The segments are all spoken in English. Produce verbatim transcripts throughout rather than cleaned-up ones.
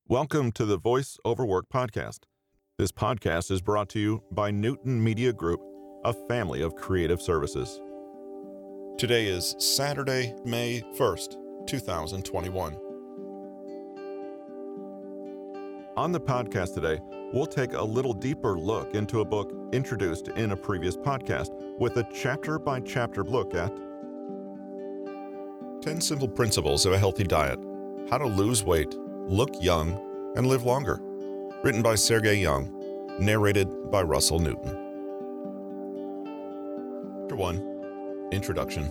Welcome to the Voice Over Work podcast. This podcast is brought to you by Newton Media Group, a family of creative services. Today is Saturday, May first, two thousand twenty-one. On the podcast today, we'll take a little deeper look into a book introduced in a previous podcast with a chapter-by-chapter look at ten Simple Principles of a Healthy Diet, How to Lose Weight, Look Young, and Live Longer, written by Sergey Young, narrated by Russell Newton. Chapter one, Introduction.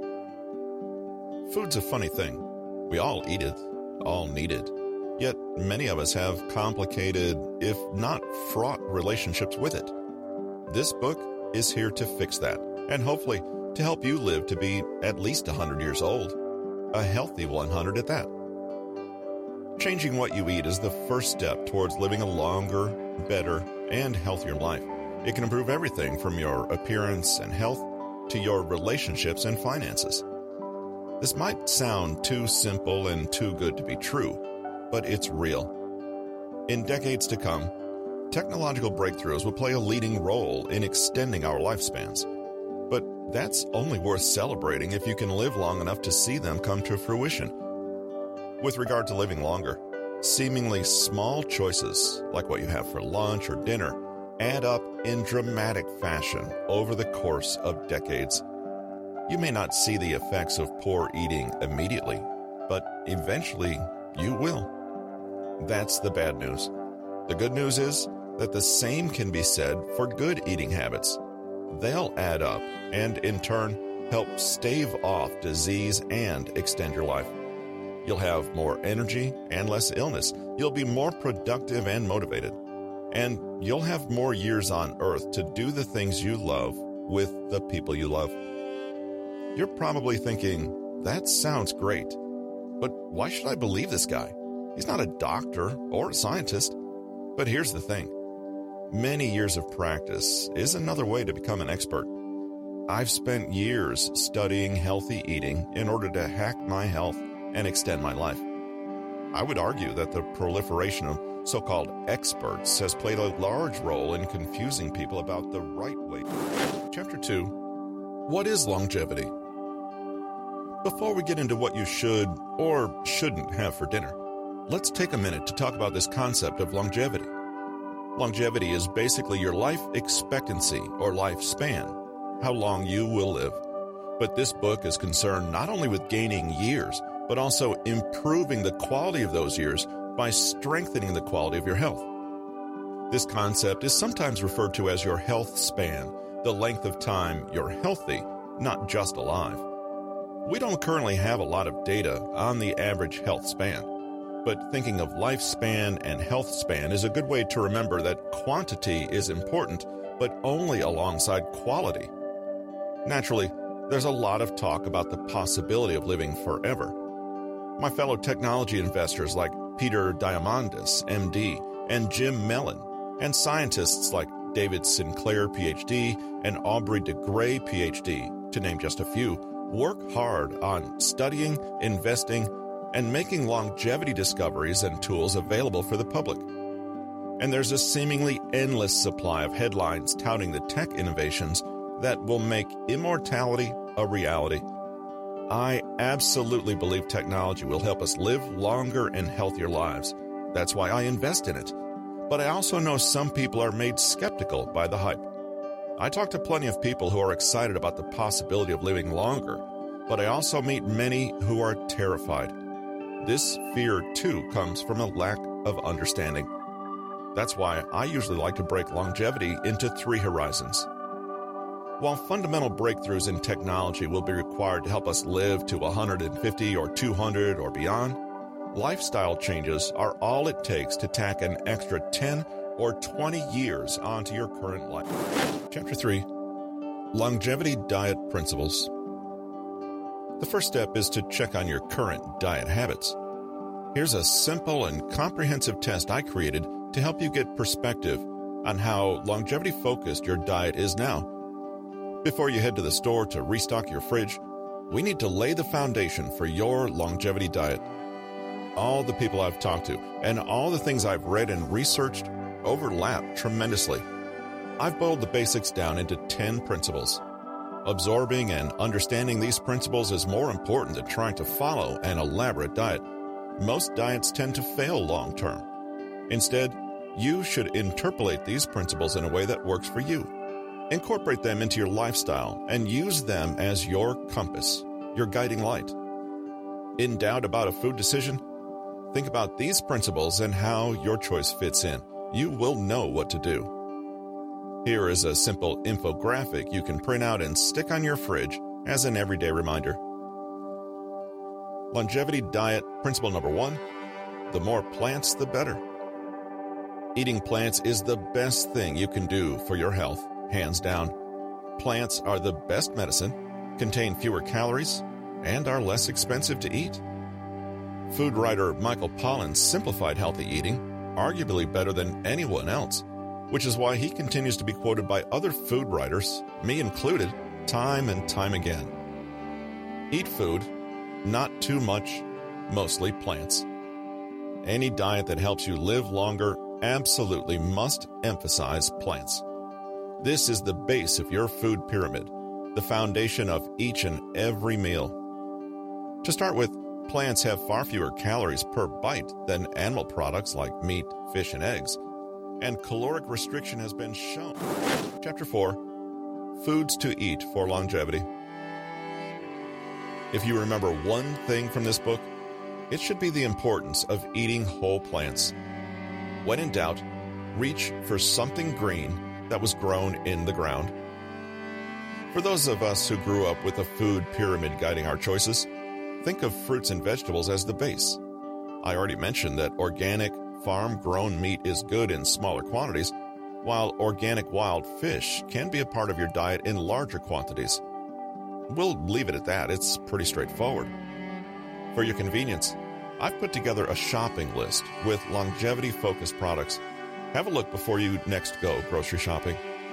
Food's a funny thing. We all eat it, all need it. Yet many of us have complicated, if not fraught, relationships with it. This book is here to fix that, and hopefully to help you live to be at least one hundred years old, a healthy one hundred at that. Changing what you eat is the first step towards living a longer, better, and healthier life. It can improve everything from your appearance and health to your relationships and finances. This might sound too simple and too good to be true, but it's real. In decades to come, technological breakthroughs will play a leading role in extending our lifespans. But that's only worth celebrating if you can live long enough to see them come to fruition. With regard to living longer, seemingly small choices, like what you have for lunch or dinner, add up in dramatic fashion over the course of decades. You may not see the effects of poor eating immediately, but eventually you will. That's the bad news. The good news is that the same can be said for good eating habits. They'll add up and, in turn, help stave off disease and extend your life. You'll have more energy and less illness. You'll be more productive and motivated. And you'll have more years on earth to do the things you love with the people you love. You're probably thinking, that sounds great, but why should I believe this guy? He's not a doctor or a scientist. But here's the thing. Many years of practice is another way to become an expert. I've spent years studying healthy eating in order to hack my health and extend my life. I would argue that the proliferation of so-called experts has played a large role in confusing people about the right way. Chapter two, What is longevity? Before we get into what you should or shouldn't have for dinner, let's take a minute to talk about this concept of longevity. Longevity is basically your life expectancy or lifespan, how long you will live. But this book is concerned not only with gaining years, but also improving the quality of those years by strengthening the quality of your health. This concept is sometimes referred to as your health span, the length of time you're healthy, not just alive. We don't currently have a lot of data on the average health span, but thinking of lifespan and health span is a good way to remember that quantity is important, but only alongside quality. Naturally, there's a lot of talk about the possibility of living forever. My fellow technology investors like Peter Diamandis, M D, and Jim Mellon, and scientists like David Sinclair, P H D, and Aubrey de Grey, P H D, to name just a few, work hard on studying, investing, and making longevity discoveries and tools available for the public. And there's a seemingly endless supply of headlines touting the tech innovations that will make immortality a reality. I absolutely believe technology will help us live longer and healthier lives. That's why I invest in it. But I also know some people are made skeptical by the hype. I talk to plenty of people who are excited about the possibility of living longer, but I also meet many who are terrified. This fear, too, comes from a lack of understanding. That's why I usually like to break longevity into three horizons. While fundamental breakthroughs in technology will be required to help us live to one hundred fifty or two hundred or beyond, lifestyle changes are all it takes to tack an extra ten or twenty years onto your current life. Chapter three, Longevity Diet Principles. The first step is to check on your current diet habits. Here's a simple and comprehensive test I created to help you get perspective on how longevity-focused your diet is now. Before you head to the store to restock your fridge, we need to lay the foundation for your longevity diet. all the people I've talked to and all the things I've read and researched overlap tremendously. I've boiled the basics down into ten principles. Absorbing and understanding these principles is more important than trying to follow an elaborate diet. Most diets tend to fail long term. Instead, you should interpolate these principles in a way that works for you. Incorporate them into your lifestyle and use them as your compass, your guiding light. In doubt about a food decision? Think about these principles and how your choice fits in. You will know what to do. Here is a simple infographic you can print out and stick on your fridge as an everyday reminder. Longevity diet principle number one: the more plants, the better. Eating plants is the best thing you can do for your health, hands down. Plants are the best medicine, contain fewer calories, and are less expensive to eat. Food writer Michael Pollan simplified healthy eating, arguably better than anyone else, which is why he continues to be quoted by other food writers, me included, time and time again. Eat food, not too much, mostly plants. Any diet that helps you live longer absolutely must emphasize plants. This is the base of your food pyramid, the foundation of each and every meal. To start with, plants have far fewer calories per bite than animal products like meat, fish, and eggs, and caloric restriction has been shown. Chapter four, Foods to Eat for Longevity. If you remember one thing from this book, it should be the importance of eating whole plants. When in doubt, reach for something green that was grown in the ground. For those of us who grew up with a food pyramid guiding our choices, think of fruits and vegetables as the base. I already mentioned that organic, farm-grown meat is good in smaller quantities, while organic wild fish can be a part of your diet in larger quantities. We'll leave it at that. It's pretty straightforward. For your convenience, I've put together a shopping list with longevity-focused products. Have a look before you next go grocery shopping.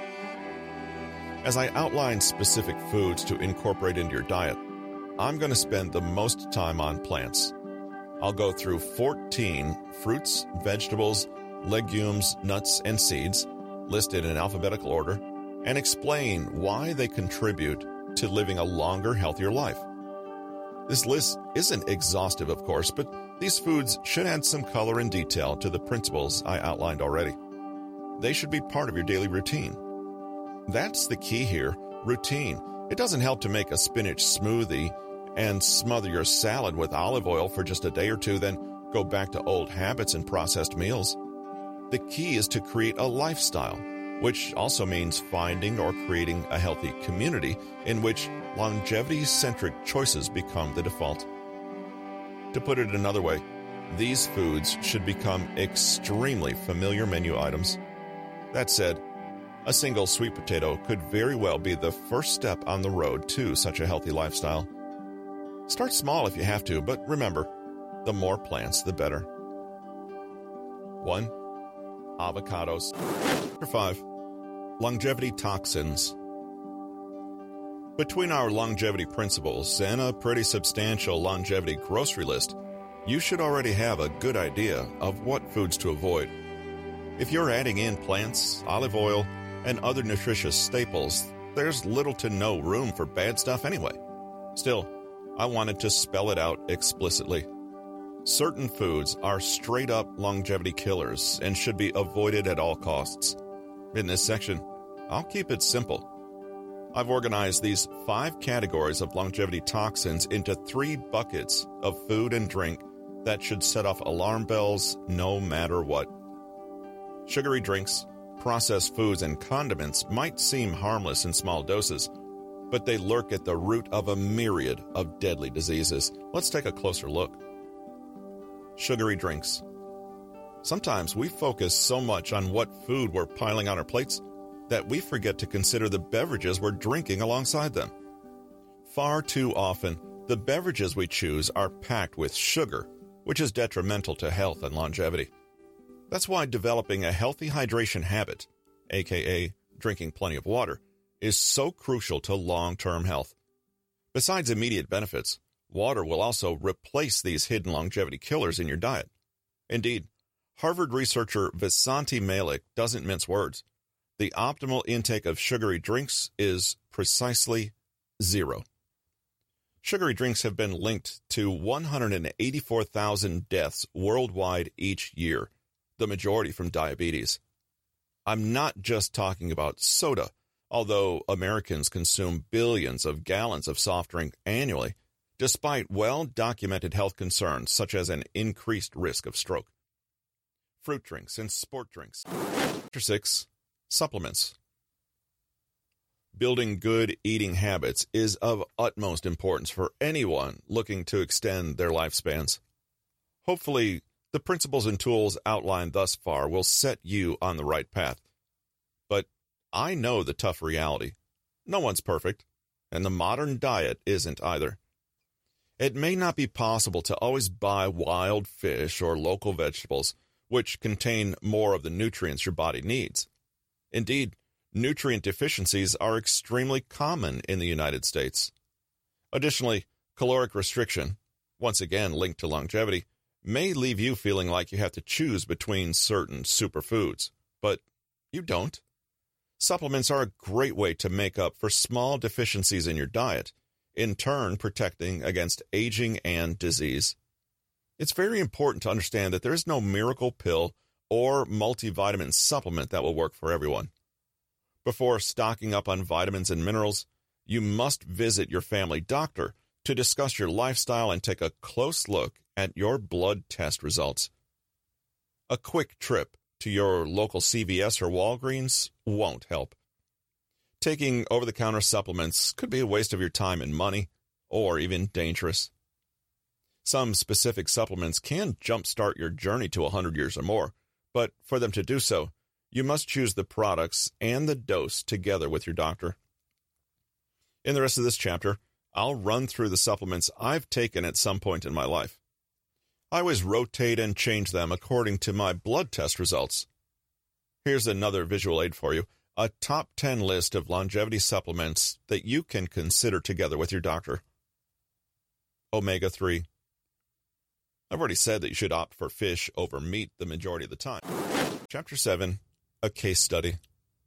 As I outline specific foods to incorporate into your diet, I'm going to spend the most time on plants. I'll go through fourteen fruits, vegetables, legumes, nuts, and seeds, listed in alphabetical order, and explain why they contribute to living a longer, healthier life. This list isn't exhaustive, of course, but these foods should add some color and detail to the principles I outlined already. They should be part of your daily routine. That's the key here, routine. It doesn't help to make a spinach smoothie and smother your salad with olive oil for just a day or two, then go back to old habits and processed meals. The key is to create a lifestyle, which also means finding or creating a healthy community in which longevity-centric choices become the default. To put it another way, these foods should become extremely familiar menu items. That said, a single sweet potato could very well be the first step on the road to such a healthy lifestyle. Start small if you have to, but remember, the more plants, the better. one. Avocados. Number five. Longevity toxins. Between our longevity principles and a pretty substantial longevity grocery list, you should already have a good idea of what foods to avoid. If you're adding in plants, olive oil, and other nutritious staples, there's little to no room for bad stuff anyway. Still, I wanted to spell it out explicitly. Certain foods are straight-up longevity killers and should be avoided at all costs. In this section, I'll keep it simple. I've organized these five categories of longevity toxins into three buckets of food and drink that should set off alarm bells no matter what. Sugary drinks, processed foods, and condiments might seem harmless in small doses, but they lurk at the root of a myriad of deadly diseases. Let's take a closer look. Sugary drinks. Sometimes we focus so much on what food we're piling on our plates that we forget to consider the beverages we're drinking alongside them. Far too often, the beverages we choose are packed with sugar, which is detrimental to health and longevity. That's why developing a healthy hydration habit, aka drinking plenty of water, is so crucial to long-term health. Besides immediate benefits, Water will also replace these hidden longevity killers in your diet. Indeed, Harvard researcher Vasanthi Malik doesn't mince words. The optimal intake of sugary drinks is precisely zero. Sugary drinks have been linked to one hundred eighty-four thousand deaths worldwide each year, the majority from diabetes. I'm not just talking about soda, although Americans consume billions of gallons of soft drink annually, despite well-documented health concerns such as an increased risk of stroke. Fruit drinks and sport drinks. Chapter six. Supplements. Building good eating habits is of utmost importance for anyone looking to extend their lifespans. Hopefully, the principles and tools outlined thus far will set you on the right path. But I know the tough reality. No one's perfect, and the modern diet isn't either. It may not be possible to always buy wild fish or local vegetables, which contain more of the nutrients your body needs. Indeed, nutrient deficiencies are extremely common in the United States. Additionally, caloric restriction, once again linked to longevity, may leave you feeling like you have to choose between certain superfoods, but you don't. Supplements are a great way to make up for small deficiencies in your diet, in turn protecting against aging and disease. It's very important to understand that there is no miracle pill or multivitamin supplement that will work for everyone. Before stocking up on vitamins and minerals, you must visit your family doctor to discuss your lifestyle and take a close look at your blood test results. A quick trip to your local C V S or Walgreens won't help. Taking over-the-counter supplements could be a waste of your time and money, or even dangerous. Some specific supplements can jumpstart your journey to one hundred years or more, but for them to do so, you must choose the products and the dose together with your doctor. In the rest of this chapter, I'll run through the supplements I've taken at some point in my life. I always rotate and change them according to my blood test results. Here's another visual aid for you, a top ten list of longevity supplements that you can consider together with your doctor. omega three. I've already said that you should opt for fish over meat the majority of the time. Chapter seven. A case study.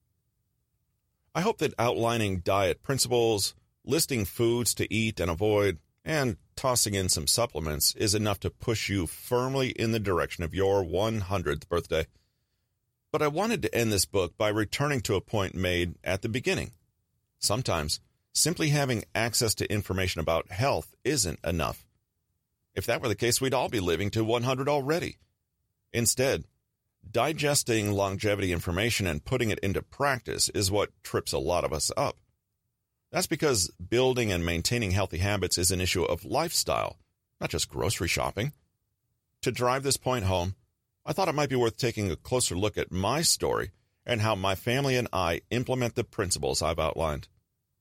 I hope that outlining diet principles, listing foods to eat and avoid, and tossing in some supplements is enough to push you firmly in the direction of your one hundredth birthday. But I wanted to end this book by returning to a point made at the beginning. Sometimes, simply having access to information about health isn't enough. If that were the case, we'd all be living to one hundred already. Instead, digesting longevity information and putting it into practice is what trips a lot of us up. That's because building and maintaining healthy habits is an issue of lifestyle, not just grocery shopping. To drive this point home, I thought it might be worth taking a closer look at my story and how my family and I implement the principles I've outlined.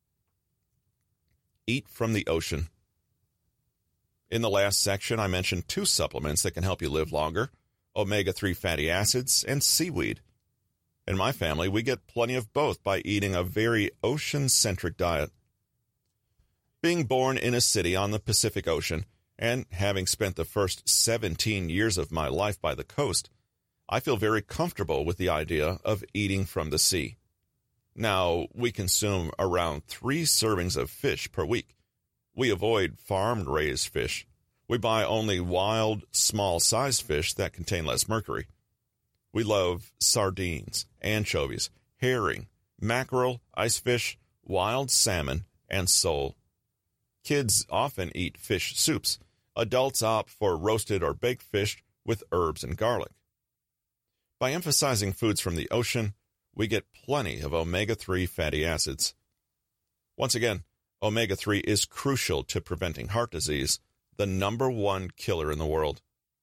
Eat from the ocean. In the last section, I mentioned two supplements that can help you live longer: omega three fatty acids and seaweed. In my family, we get plenty of both by eating a very ocean-centric diet. Being born in a city on the Pacific Ocean and having spent the first seventeen years of my life by the coast, I feel very comfortable with the idea of eating from the sea. Now, we consume around three servings of fish per week. We avoid farm-raised fish. We buy only wild, small-sized fish that contain less mercury. We love sardines, anchovies, herring, mackerel, icefish, wild salmon, and sole. Kids often eat fish soups. Adults opt for roasted or baked fish with herbs and garlic. By emphasizing foods from the ocean, we get plenty of omega three fatty acids. Once again, omega three is crucial to preventing heart disease, the number one killer in the world.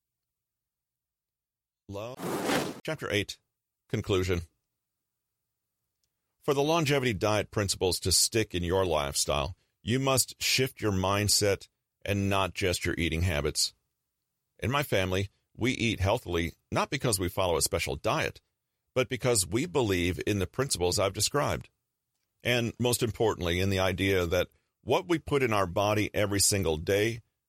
Love. Chapter eight. Conclusion. For the longevity diet principles to stick in your lifestyle, you must shift your mindset and not just your eating habits. In my family, we eat healthily not because we follow a special diet, but because we believe in the principles I've described. And most importantly, in the idea that what we put in our body every single day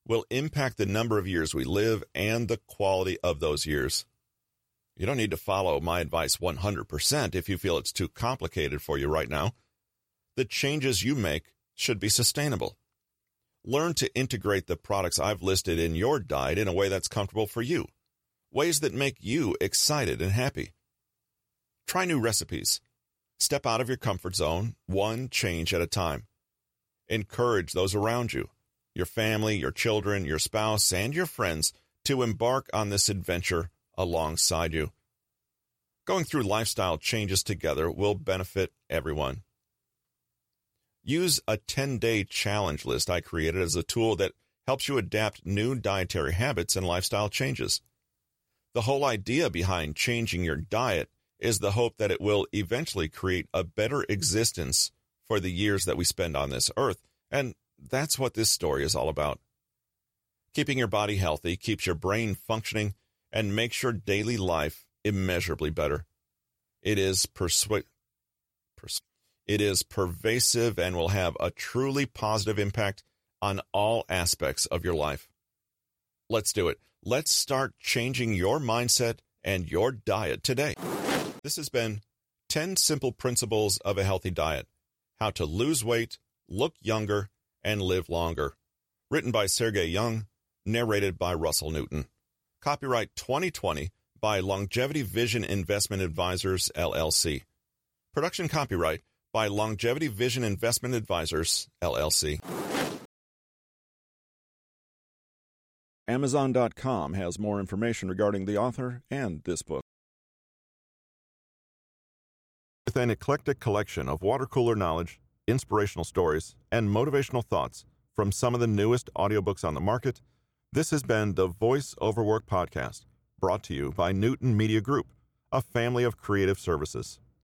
will impact the number of years we live and the quality of those years. You don't need to follow my advice one hundred percent if you feel it's too complicated for you right now. The changes you make should be sustainable. Learn to integrate the products I've listed in your diet in a way that's comfortable for you, ways that make you excited and happy. Try new recipes. Step out of your comfort zone, one change at a time. Encourage those around you, your family, your children, your spouse, and your friends to embark on this adventure alongside you. Going through lifestyle changes together will benefit everyone. Use a ten-day challenge list I created as a tool that helps you adapt new dietary habits and lifestyle changes. The whole idea behind changing your diet is the hope that it will eventually create a better existence for the years that we spend on this earth, and that's what this story is all about. Keeping your body healthy keeps your brain functioning and makes your daily life immeasurably better. It is persu- pers- It is pervasive and will have a truly positive impact on all aspects of your life. Let's do it. Let's start changing your mindset and your diet today. This has been ten Simple Principles of a Healthy Diet: How to Lose Weight, Look Younger, and Live Longer. Written by Sergey Young, narrated by Russell Newton. Copyright twenty twenty by Longevity Vision Investment Advisors, L L C. Production copyright by Longevity Vision Investment Advisors, L L C. Amazon dot com has more information regarding the author and this book. With an eclectic collection of water cooler knowledge, inspirational stories, and motivational thoughts from some of the newest audiobooks on the market, this has been the Voice Over Work podcast, brought to you by Newton Media Group, a family of creative services.